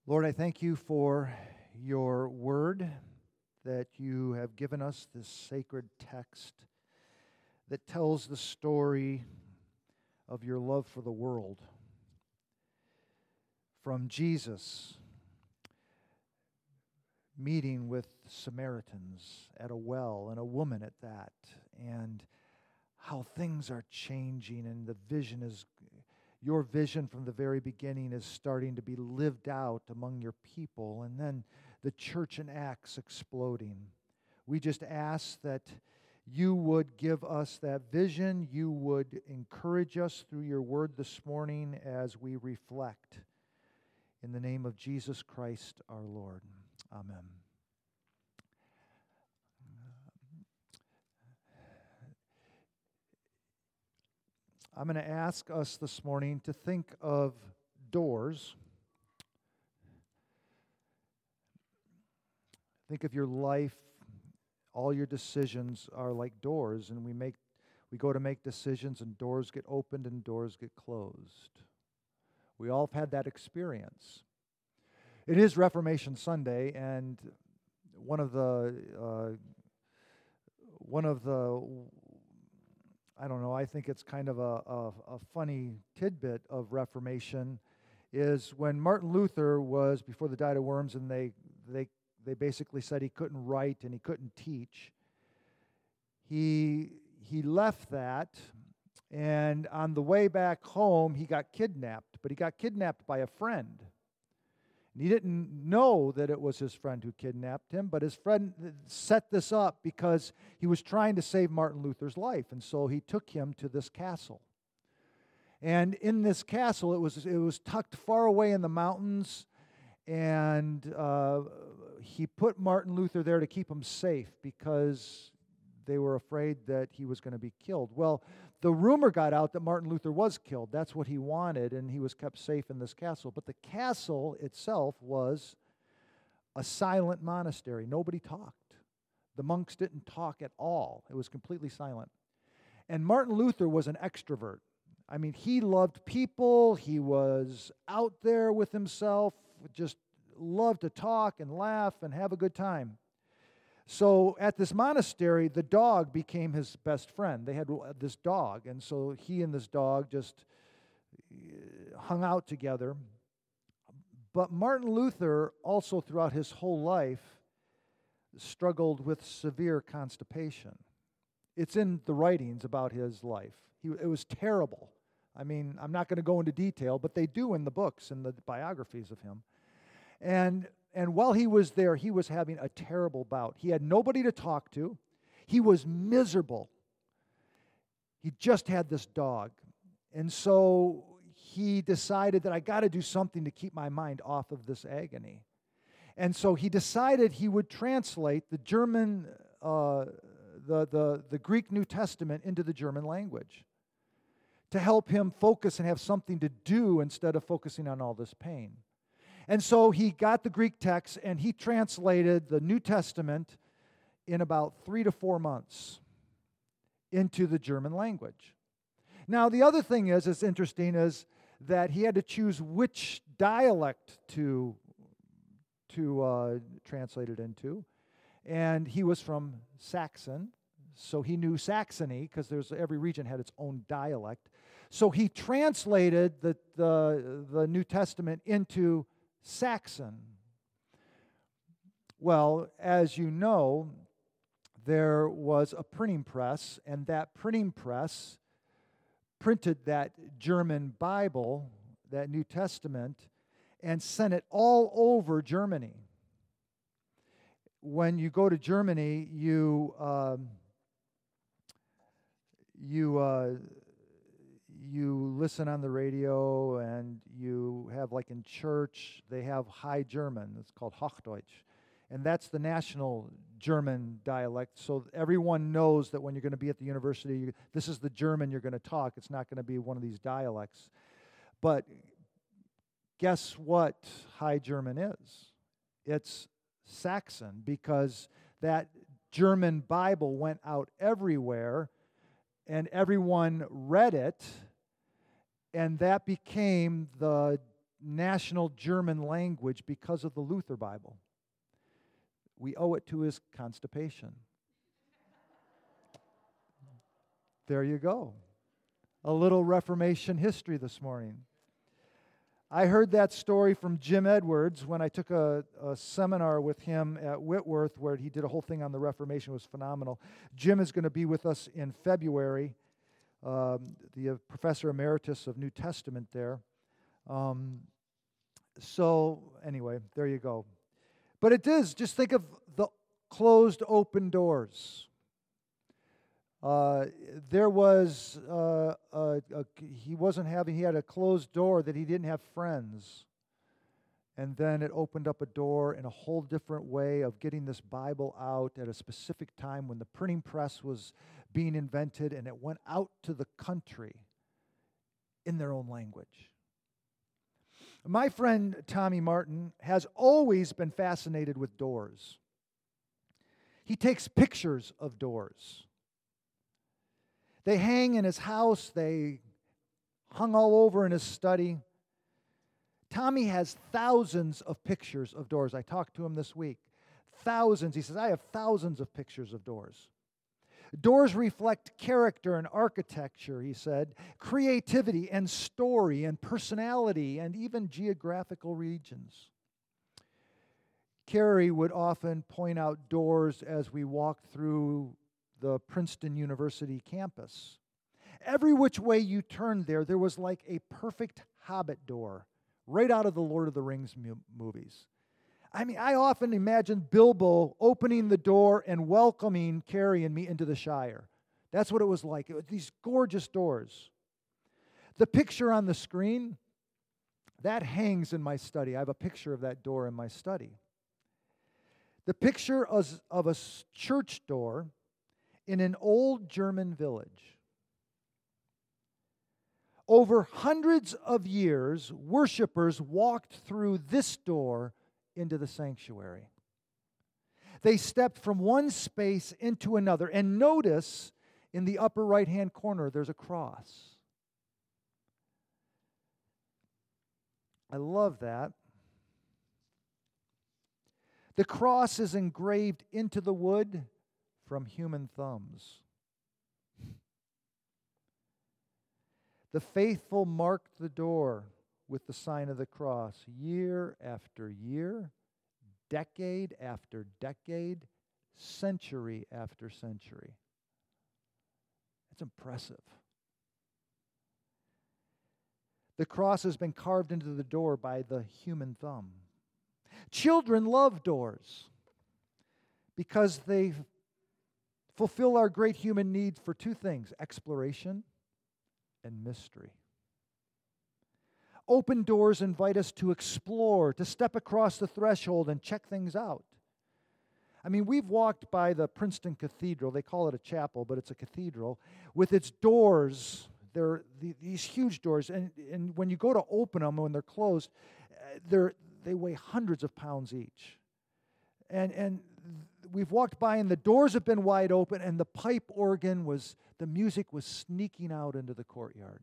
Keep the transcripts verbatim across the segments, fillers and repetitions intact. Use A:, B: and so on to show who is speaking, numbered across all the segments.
A: Lord, I thank you for your word, that you have given us this sacred text that tells the story of your love for the world. From Jesus meeting with Samaritans at a well, and a woman at that, and how things are changing, and the vision is, your vision from the very beginning is starting to be lived out among your people, and then the church in Acts exploding. We just ask that you would give us that vision, you would encourage us through your word this morning as we reflect. In the name of Jesus Christ our Lord. Amen. I'm going to ask us this morning to think of doors. Think of your life. All your decisions are like doors, and we make we go to make decisions, and doors get opened and doors get closed. We all have had that experience. It is Reformation Sunday, and one of the uh, one of the I don't know, I think it's kind of a, a, a funny tidbit of Reformation is when Martin Luther was before the Diet of Worms, and they they they basically said he couldn't write and he couldn't teach. He he left that, and on the way back home, he got kidnapped, but he got kidnapped by a friend. And he didn't know that it was his friend who kidnapped him, but his friend set this up because he was trying to save Martin Luther's life, and so he took him to this castle. And in this castle, it was it was tucked far away in the mountains, and uh, he put Martin Luther there to keep him safe because they were afraid that he was going to be killed. Well, the rumor got out that Martin Luther was killed. That's what he wanted, and he was kept safe in this castle. But the castle itself was a silent monastery. Nobody talked. The monks didn't talk at all. It was completely silent. And Martin Luther was an extrovert. I mean, he loved people. He was out there with himself, just loved to talk and laugh and have a good time. So at this monastery, the dog became his best friend. They had this dog, and so he and this dog just hung out together. But Martin Luther also throughout his whole life struggled with severe constipation. It's in the writings about his life. He, it was terrible. I mean, I'm not going to go into detail, but they do in the books and the biographies of him. And And while he was there, he was having a terrible bout. He had nobody to talk to. He was miserable. He just had this dog. And so he decided that I got to do something to keep my mind off of this agony. And so he decided he would translate the German, uh, the, the, the Greek New Testament into the German language to help him focus and have something to do instead of focusing on all this pain. And so he got the Greek text, and he translated the New Testament in about three to four months into the German language. Now, the other thing is, it's interesting, is that he had to choose which dialect to, to uh, translate it into. And he was from Saxon, so he knew Saxony, because there's every region had its own dialect. So he translated the, the, the New Testament into Saxon. Well, as you know, there was a printing press, and that printing press printed that German Bible, that New Testament, and sent it all over Germany. When you go to Germany, you um, you uh, you listen on the radio, and you have, like in church, they have High German. It's called Hochdeutsch. And that's the national German dialect. So everyone knows that when you're going to be at the university, you, this is the German you're going to talk. It's not going to be one of these dialects. But guess what High German is? It's Saxon, because that German Bible went out everywhere, and everyone read it. And that became the national German language because of the Luther Bible. We owe it to his constipation. There you go. A little Reformation history this morning. I heard that story from Jim Edwards when I took a, a seminar with him at Whitworth where he did a whole thing on the Reformation. It was phenomenal. Jim is going to be with us in February, um, the uh, professor emeritus of New Testament there. Um, so anyway, there you go. But it is, just think of the closed open doors. Uh, there was, uh, a, a, he wasn't having, he had a closed door that he didn't have friends. And then it opened up a door in a whole different way of getting this Bible out at a specific time when the printing press was being invented, and it went out to the country in their own language. My friend Tommy Martin has always been fascinated with doors. He takes pictures of doors. They hang in his house. They hung all over in his study. Tommy has thousands of pictures of doors. I talked to him this week. Thousands. He says, I have thousands of pictures of doors. Doors reflect character and architecture, he said, creativity and story and personality and even geographical regions. Carrie would often point out doors as we walked through the Princeton University campus. Every which way you turned there, there was like a perfect Hobbit door, right out of the Lord of the Rings mu- movies. I mean, I often imagine Bilbo opening the door and welcoming Carrie and me into the Shire. That's what it was like. It was these gorgeous doors. The picture on the screen, that hangs in my study. I have a picture of that door in my study. The picture of, of a church door in an old German village. Over hundreds of years, worshipers walked through this door into the sanctuary. They stepped from one space into another, and notice in the upper right-hand corner there's a cross. I love that. The cross is engraved into the wood from human thumbs. The faithful marked the door with the sign of the cross year after year, decade after decade, century after century. It's impressive. The cross has been carved into the door by the human thumb. Children love doors because they fulfill our great human need for two things: exploration and mystery. Open doors invite us to explore, to step across the threshold and check things out. I mean, we've walked by the Princeton Cathedral. They call it a chapel, but it's a cathedral. With its doors, they're the, these huge doors. And, and when you go to open them, when they're closed, they're, they weigh hundreds of pounds each. And, and we've walked by, and the doors have been wide open, and the pipe organ was, the music was sneaking out into the courtyard.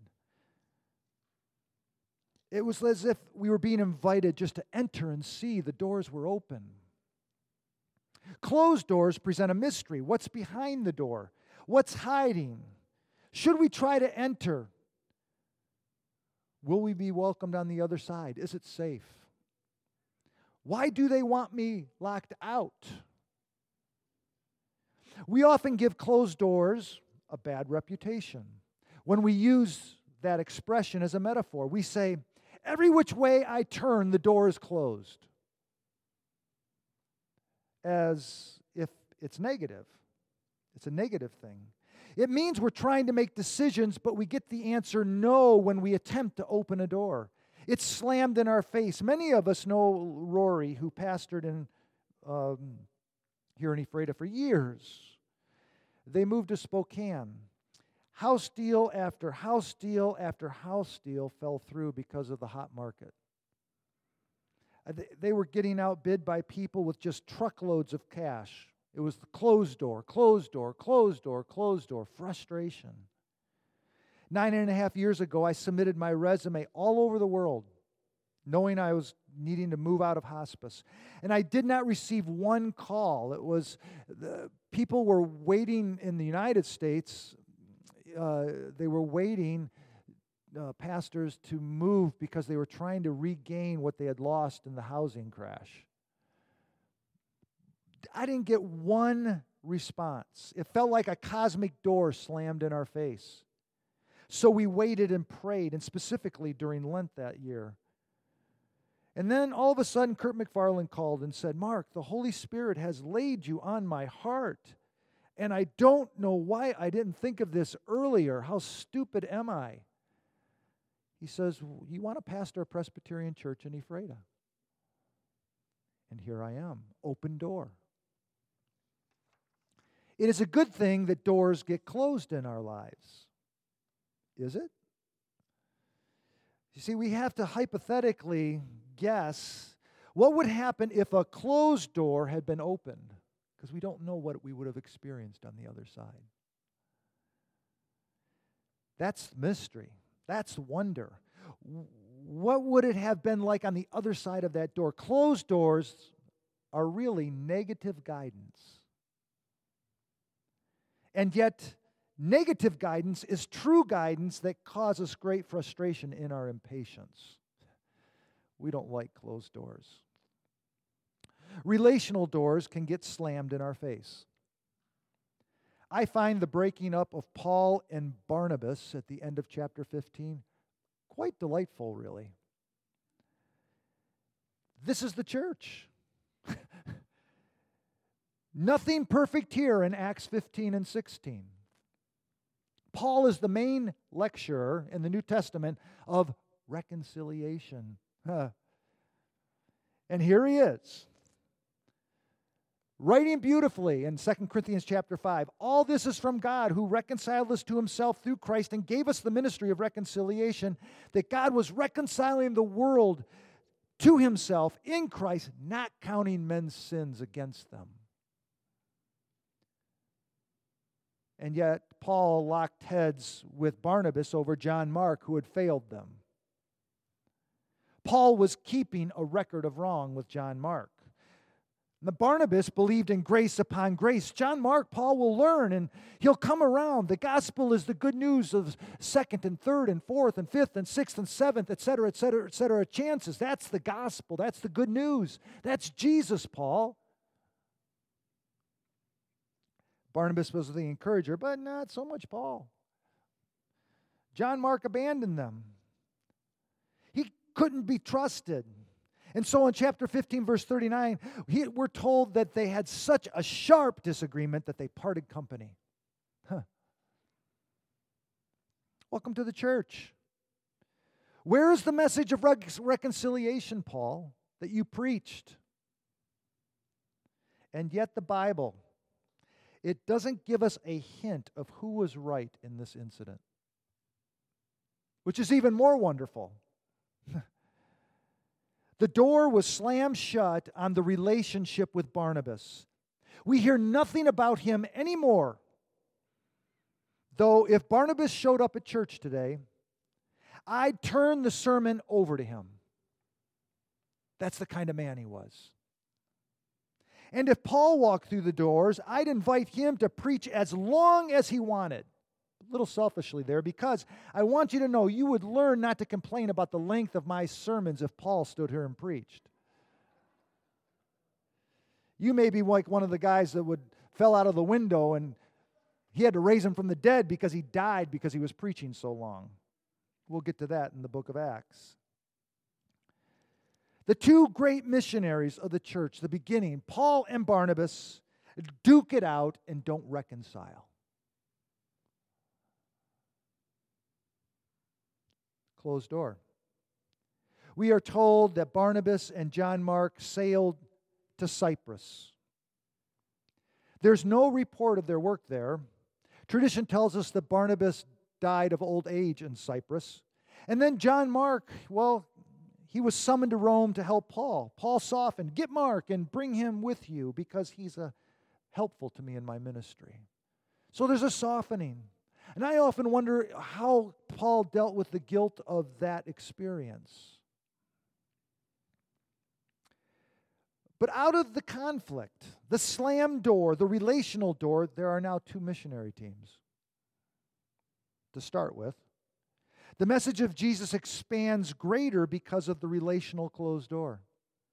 A: It was as if we were being invited just to enter and see. The doors were open. Closed doors present a mystery. What's behind the door? What's hiding? Should we try to enter? Will we be welcomed on the other side? Is it safe? Why do they want me locked out? We often give closed doors a bad reputation. When we use that expression as a metaphor, we say, every which way I turn, the door is closed. As if it's negative. It's a negative thing. It means we're trying to make decisions, but we get the answer no when we attempt to open a door. It's slammed in our face. Many of us know Rory, who pastored in um, here in Ephrata for years. They moved to Spokane. House deal after house deal after house deal fell through because of the hot market. They were getting outbid by people with just truckloads of cash. It was the closed door, closed door, closed door, closed door, frustration. Nine and a half years ago, I submitted my resume all over the world knowing I was needing to move out of hospice. And I did not receive one call. It was, the people were waiting in the United States. Uh, they were waiting, uh, pastors, to move because they were trying to regain what they had lost in the housing crash. I didn't get one response. It felt like a cosmic door slammed in our face. So we waited and prayed, and specifically during Lent that year. And then all of a sudden, Kurt McFarland called and said, "Mark, the Holy Spirit has laid you on my heart. And I don't know why I didn't think of this earlier. How stupid am I?" He says, "You want to pastor a Presbyterian church in Ephrata?" And here I am, open door. It is a good thing that doors get closed in our lives. Is it? You see, we have to hypothetically guess what would happen if a closed door had been opened, because we don't know what we would have experienced on the other side. That's mystery. That's wonder. What would it have been like on the other side of that door? Closed doors are really negative guidance. And yet, negative guidance is true guidance that causes great frustration in our impatience. We don't like closed doors. Relational doors can get slammed in our face. I find the breaking up of Paul and Barnabas at the end of chapter fifteen quite delightful, really. This is the church. Nothing perfect here in Acts fifteen and sixteen. Paul is the main lecturer in the New Testament of reconciliation. Huh. And here he is, writing beautifully in Second Corinthians chapter five. All this is from God, who reconciled us to himself through Christ and gave us the ministry of reconciliation, that God was reconciling the world to himself in Christ, not counting men's sins against them. And yet, Paul locked heads with Barnabas over John Mark, who had failed them. Paul was keeping a record of wrong with John Mark. The Barnabas believed in grace upon grace. John Mark, Paul will learn, and he'll come around. The gospel is the good news of second and third and fourth and fifth and sixth and seventh, et cetera, et cetera, et cetera, chances. That's the gospel. That's the good news. That's Jesus, Paul. Barnabas was the encourager, but not so much Paul. John Mark abandoned them. He couldn't be trusted. And so in chapter fifteen, verse thirty-nine, he, we're told that they had such a sharp disagreement that they parted company. Huh. Welcome to the church. Where is the message of rec- reconciliation, Paul, that you preached? And yet the Bible, it doesn't give us a hint of who was right in this incident, which is even more wonderful. The door was slammed shut on the relationship with Barnabas. We hear nothing about him anymore. Though if Barnabas showed up at church today, I'd turn the sermon over to him. That's the kind of man he was. And if Paul walked through the doors, I'd invite him to preach as long as he wanted. A little selfishly there, because I want you to know you would learn not to complain about the length of my sermons if Paul stood here and preached. You may be like one of the guys that would fell out of the window and he had to raise him from the dead because he died because he was preaching so long. We'll get to that in the book of Acts. The two great missionaries of the church, the beginning, Paul and Barnabas, duke it out and don't reconcile. Closed door. We are told that Barnabas and John Mark sailed to Cyprus. There's no report of their work there. Tradition tells us that Barnabas died of old age in Cyprus. And then John Mark, well, he was summoned to Rome to help Paul. Paul softened, "Get Mark and bring him with you because he's a, helpful to me in my ministry." So there's a softening. And I often wonder how Paul dealt with the guilt of that experience. But out of the conflict, the slam door, the relational door, there are now two missionary teams to start with. The message of Jesus expands greater because of the relational closed door.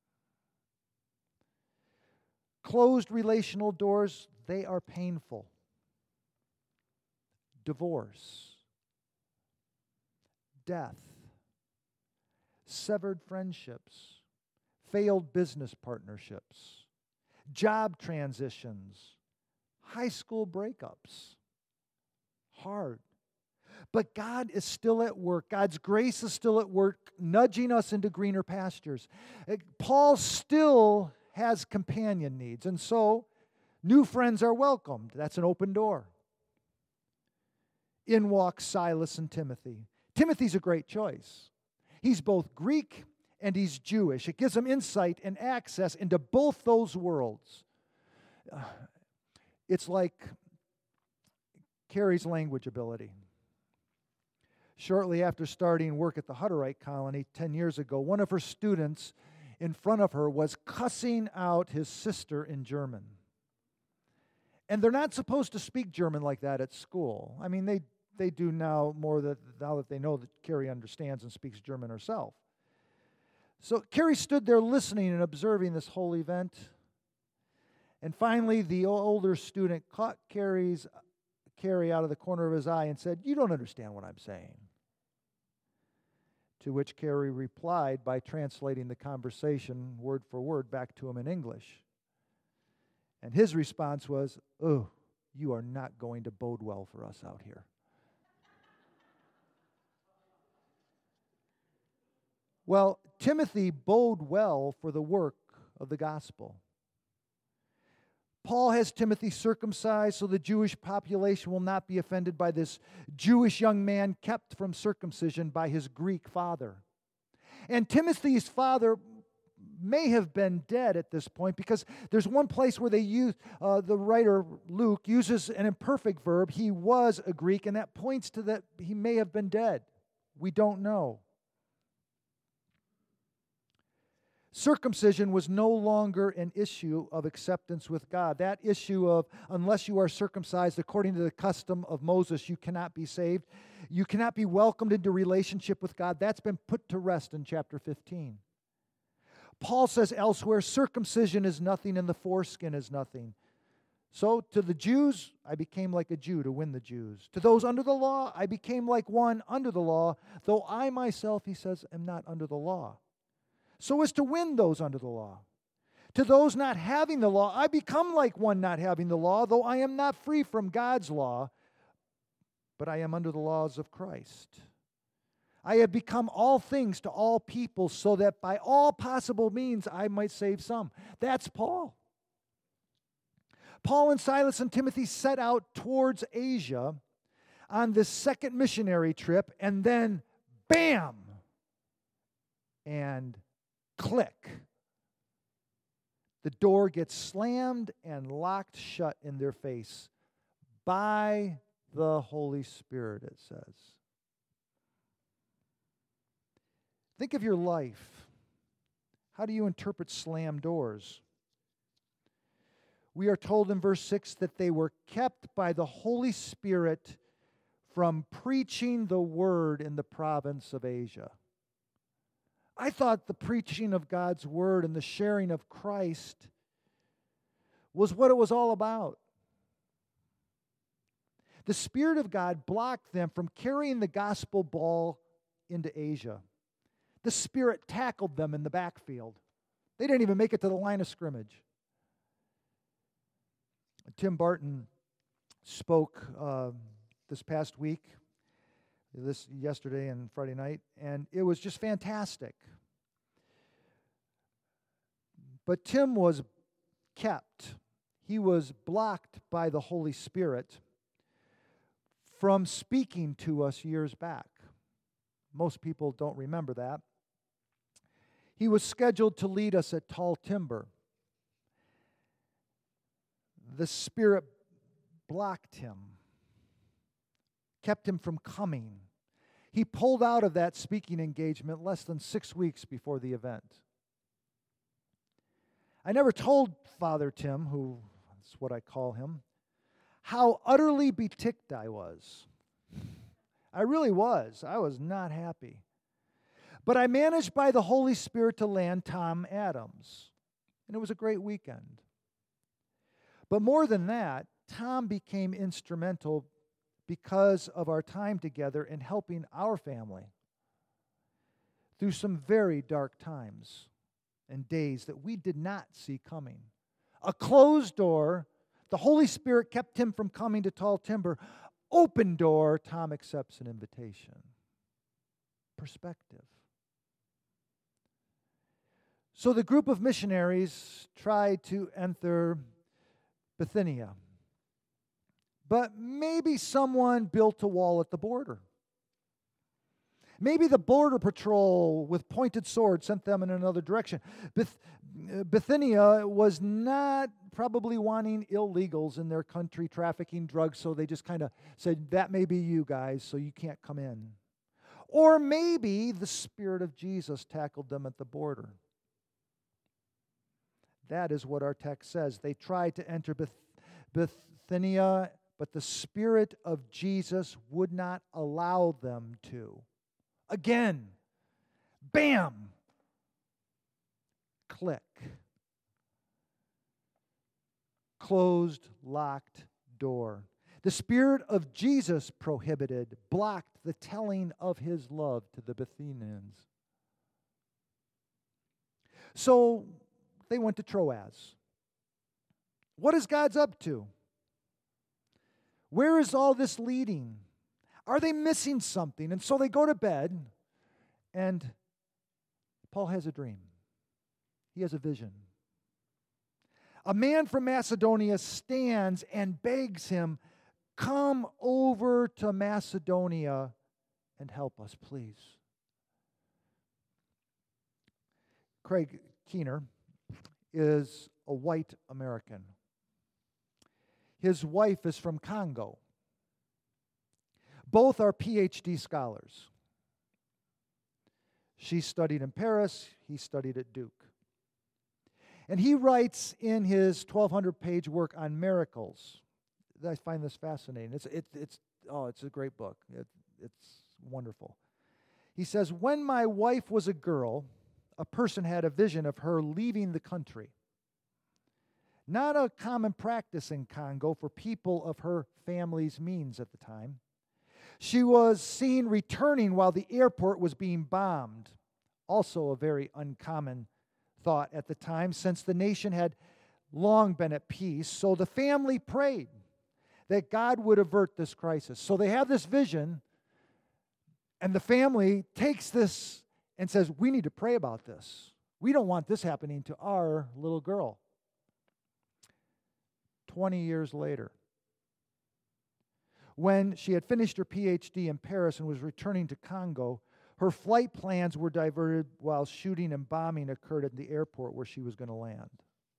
A: Closed relational doors, they are painful. Divorce, death, severed friendships, failed business partnerships, job transitions, high school breakups. Hard. But God is still at work. God's grace is still at work, nudging us into greener pastures. Paul still has companion needs, and so new friends are welcomed. That's an open door. In walk Silas and Timothy. Timothy's a great choice. He's both Greek and he's Jewish. It gives him insight and access into both those worlds. Uh, it's like Carrie's language ability. Shortly after starting work at the Hutterite colony ten years ago, one of her students in front of her was cussing out his sister in German. And they're not supposed to speak German like that at school. I mean, they, they do now more that, now that they know that Carrie understands and speaks German herself. So Carrie stood there listening and observing this whole event. And finally, the older student caught Carrie's, Carrie out of the corner of his eye and said, "You don't understand what I'm saying." To which Carrie replied by translating the conversation word for word back to him in English. And his response was, "Oh, you are not going to bode well for us out here." Well, Timothy bode well for the work of the gospel. Paul has Timothy circumcised so the Jewish population will not be offended by this Jewish young man kept from circumcision by his Greek father. And Timothy's father may have been dead at this point because there's one place where they use, uh, the writer Luke uses an imperfect verb. He was a Greek, and that points to that he may have been dead. We don't know. Circumcision was no longer an issue of acceptance with God. That issue of, unless you are circumcised according to the custom of Moses, you cannot be saved. You cannot be welcomed into relationship with God. That's been put to rest in chapter fifteen. Paul says elsewhere, circumcision is nothing and the foreskin is nothing. So to the Jews, I became like a Jew to win the Jews. To those under the law, I became like one under the law, though I myself, he says, am not under the law, so as to win those under the law. To those not having the law, I become like one not having the law, though I am not free from God's law, but I am under the laws of Christ. I have become all things to all people, so that by all possible means I might save some. That's Paul. Paul and Silas and Timothy set out towards Asia on this second missionary trip, and then, bam, and click. The door gets slammed and locked shut in their face by the Holy Spirit, it says. Think of your life. How do you interpret slammed doors? We are told in verse six that they were kept by the Holy Spirit from preaching the word in the province of Asia. I thought the preaching of God's word and the sharing of Christ was what it was all about. The Spirit of God blocked them from carrying the gospel ball into Asia. The Spirit tackled them in the backfield. They didn't even make it to the line of scrimmage. Tim Barton spoke uh, this past week, this yesterday and Friday night, and it was just fantastic. But Tim was kept. He was blocked by the Holy Spirit from speaking to us years back. Most people don't remember that. He was scheduled to lead us at Tall Timber. The Spirit blocked him, kept him from coming. He pulled out of that speaking engagement less than six weeks before the event. I never told Father Tim, who is what I call him, how utterly beticked I was. I really was. I was not happy. But I managed by the Holy Spirit to land Tom Adams, and it was a great weekend. But more than that, Tom became instrumental because of our time together in helping our family through some very dark times and days that we did not see coming. A closed door, the Holy Spirit kept him from coming to Tall Timber. Open door, Tom accepts an invitation. Perspective. So the group of missionaries tried to enter Bithynia. But maybe someone built a wall at the border. Maybe the border patrol with pointed swords sent them in another direction. Bith- Bithynia was not probably wanting illegals in their country trafficking drugs, so they just kind of said, that may be you guys, so you can't come in. Or maybe the Spirit of Jesus tackled them at the border. That is what our text says. They tried to enter Bith- Bithynia, but the Spirit of Jesus would not allow them to. Again, bam, click. Closed, locked door. The Spirit of Jesus prohibited, blocked the telling of his love to the Bithynians. So they went to Troas. What is God's up to? Where is all this leading? Are they missing something? And so they go to bed, and Paul has a dream. He has a vision. A man from Macedonia stands and begs him, come over to Macedonia and help us, please. Craig Keener is a white American. His wife is from Congo. Both are P H D scholars. She studied in Paris, he studied at Duke. And he writes in his twelve hundred page work on miracles. I find this fascinating. It's, it, it's, oh, it's a great book. It, it's wonderful. He says, when my wife was a girl, a person had a vision of her leaving the country. Not a common practice in Congo for people of her family's means at the time. She was seen returning while the airport was being bombed. Also a very uncommon thought at the time, since the nation had long been at peace. So the family prayed that God would avert this crisis. So they have this vision, and the family takes this and says, we need to pray about this. We don't want this happening to our little girl. Twenty years later, when she had finished her P H D in Paris and was returning to Congo, her flight plans were diverted while shooting and bombing occurred at the airport where she was going to land.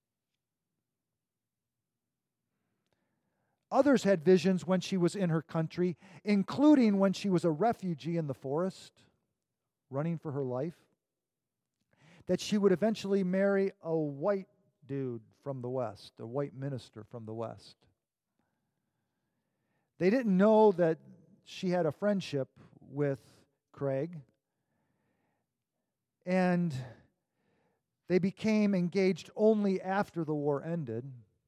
A: Others had visions when she was in her country, including when she was a refugee in the forest, running for her life, that she would eventually marry a white dude from the West, a white minister from the West. They didn't know that she had a friendship with Craig, and they became engaged only after the war ended.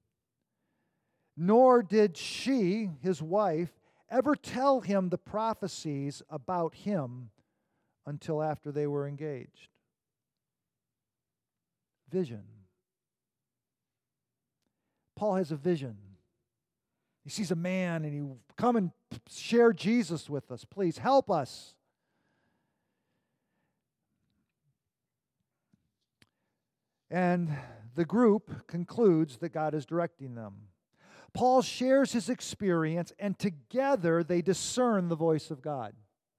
A: Nor did she, his wife, ever tell him the prophecies about him until after they were engaged. Vision. Paul has a vision. He sees a man and he, come and share Jesus with us. Please help us. And the group concludes that God is directing them. Paul shares his experience, and together they discern the voice of God.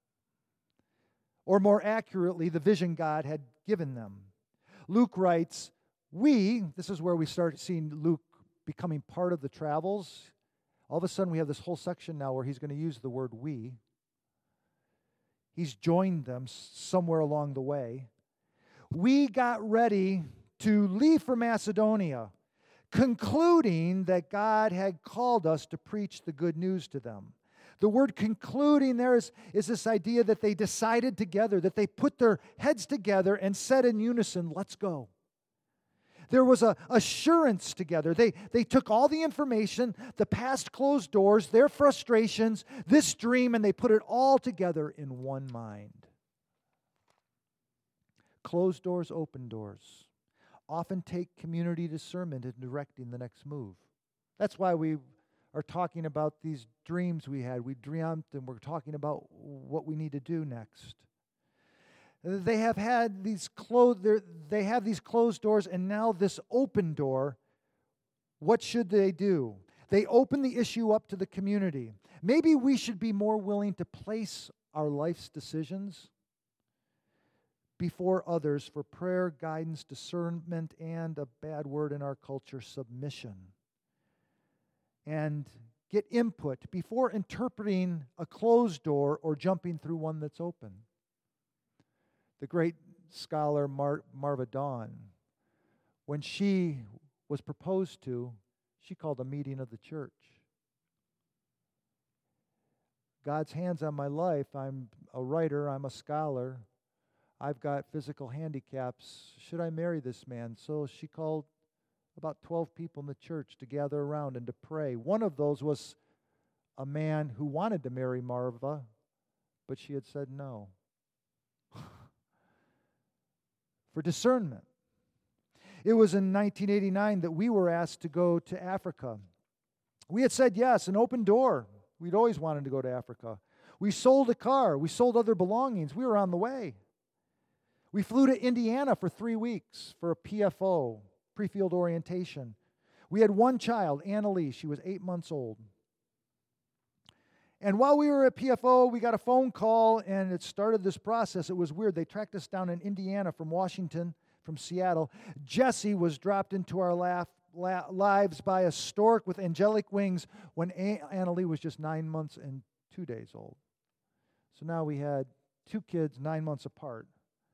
A: Or more accurately, the vision God had given them. Luke writes, we, this is where we start seeing Luke becoming part of the travels. All of a sudden we have this whole section now where he's going to use the word we. He's joined them somewhere along the way. We got ready to leave for Macedonia, concluding that God had called us to preach the good news to them. The word concluding there is, is this idea that they decided together, that they put their heads together and said in unison, let's go. There was a assurance together. They, they took all the information, the past closed doors, their frustrations, this dream, and they put it all together in one mind. Closed doors, open doors often take community discernment in directing the next move. That's why we are talking about these dreams we had. We dreamt, and we're talking about what we need to do next. They have had these closed, they have these closed doors, and now this open door. What should they do? They open the issue up to the community. Maybe we should be more willing to place our life's decisions before others for prayer, guidance, discernment, and a bad word in our culture, submission. And get input before interpreting a closed door or jumping through one that's open. The great scholar Mar- Marva Dawn, when she was proposed to, she called a meeting of the church. God's hands on my life. I'm a writer. I'm a scholar. I've got physical handicaps. Should I marry this man? So she called about twelve people in the church to gather around and to pray. One of those was a man who wanted to marry Marva, but she had said no. For discernment. It was in nineteen eighty-nine that we were asked to go to Africa. We had said yes, an open door. We'd always wanted to go to Africa. We sold a car. We sold other belongings. We were on the way. We flew to Indiana for three weeks for a P F O, pre-field orientation. We had one child, Annalie. She was eight months old. And while we were at P F O, we got a phone call, and it started this process. It was weird. They tracked us down in Indiana from Washington, from Seattle. Jessie was dropped into our laugh, la- lives by a stork with angelic wings when a- Annalie was just nine months and two days old. So now we had two kids nine months apart.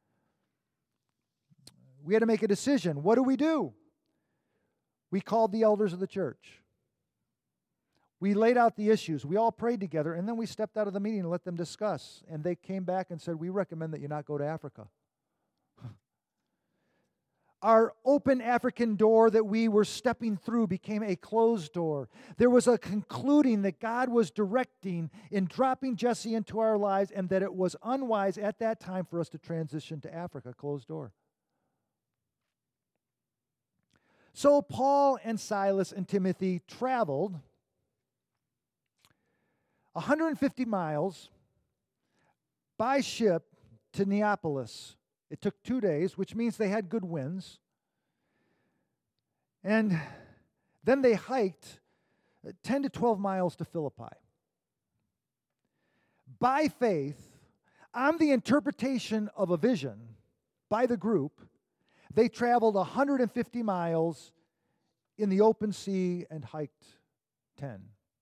A: We had to make a decision. What do we do? We called the elders of the church. We laid out the issues. We all prayed together, and then we stepped out of the meeting and let them discuss. And they came back and said, we recommend that you not go to Africa. Our open African door that we were stepping through became a closed door. There was a concluding that God was directing in dropping Jessie into our lives, and that it was unwise at that time for us to transition to Africa, closed door. So Paul and Silas and Timothy traveled one hundred fifty miles by ship to Neapolis. It took two days, which means they had good winds. And then they hiked ten to twelve miles to Philippi. By faith, on the interpretation of a vision by the group, they traveled one hundred fifty miles in the open sea and hiked ten.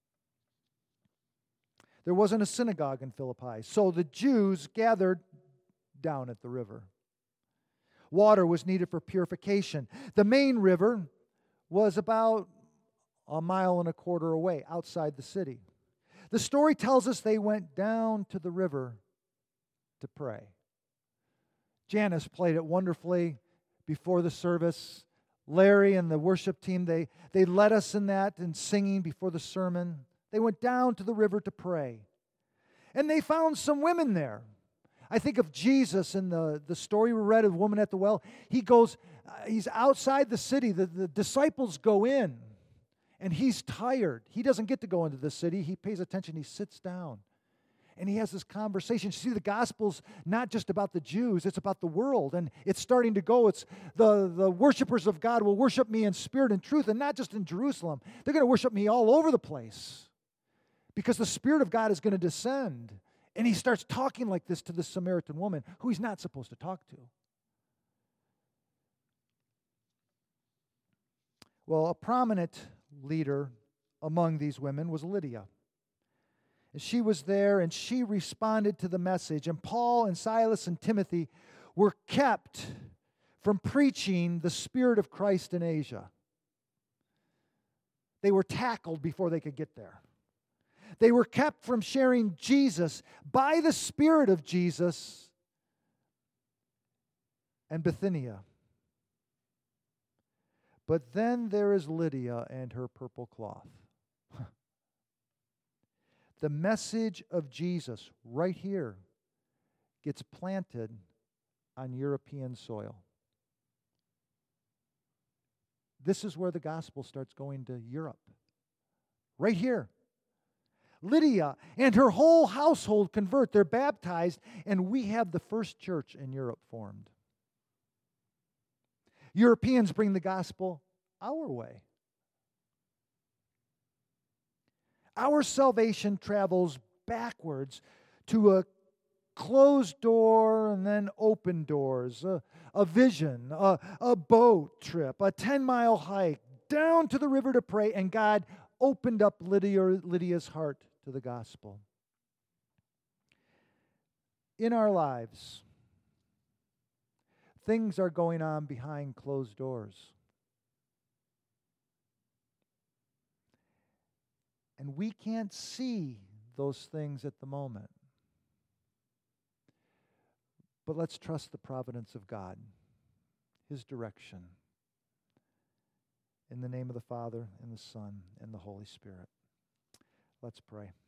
A: There wasn't a synagogue in Philippi, so the Jews gathered down at the river. Water was needed for purification. The main river was about a mile and a quarter away, outside the city. The story tells us they went down to the river to pray. Janice played it wonderfully before the service. Larry and the worship team, they, they led us in that and singing before the sermon. They went down to the river to pray. And they found some women there. I think of Jesus in the, the story we read of the woman at the well. He goes, uh, he's outside the city. The, the disciples go in, and he's tired. He doesn't get to go into the city. He pays attention. He sits down, and he has this conversation. See, the gospel's not just about the Jews. It's about the world, and it's starting to go. It's the, the worshipers of God will worship me in spirit and truth, and not just in Jerusalem. They're going to worship me all over the place because the Spirit of God is going to descend. And he starts talking like this to the Samaritan woman, who he's not supposed to talk to. Well, a prominent leader among these women was Lydia. And she was there, and she responded to the message. And Paul and Silas and Timothy were kept from preaching the Spirit of Christ in Asia. They were tackled before they could get there. They were kept from sharing Jesus by the Spirit of Jesus and Bithynia. But then there is Lydia and her purple cloth. The message of Jesus right here gets planted on European soil. This is where the gospel starts going to Europe. Right here. Lydia and her whole household convert. They're baptized, and we have the first church in Europe formed. Europeans bring the gospel our way. Our salvation travels backwards to a closed door and then open doors, a, a vision, a, a boat trip, a ten-mile hike, down to the river to pray, and God opened up Lydia, Lydia's heart to the gospel. In our lives, things are going on behind closed doors. And we can't see those things at the moment. But let's trust the providence of God, His direction. In the name of the Father, and the Son, and the Holy Spirit. Let's pray.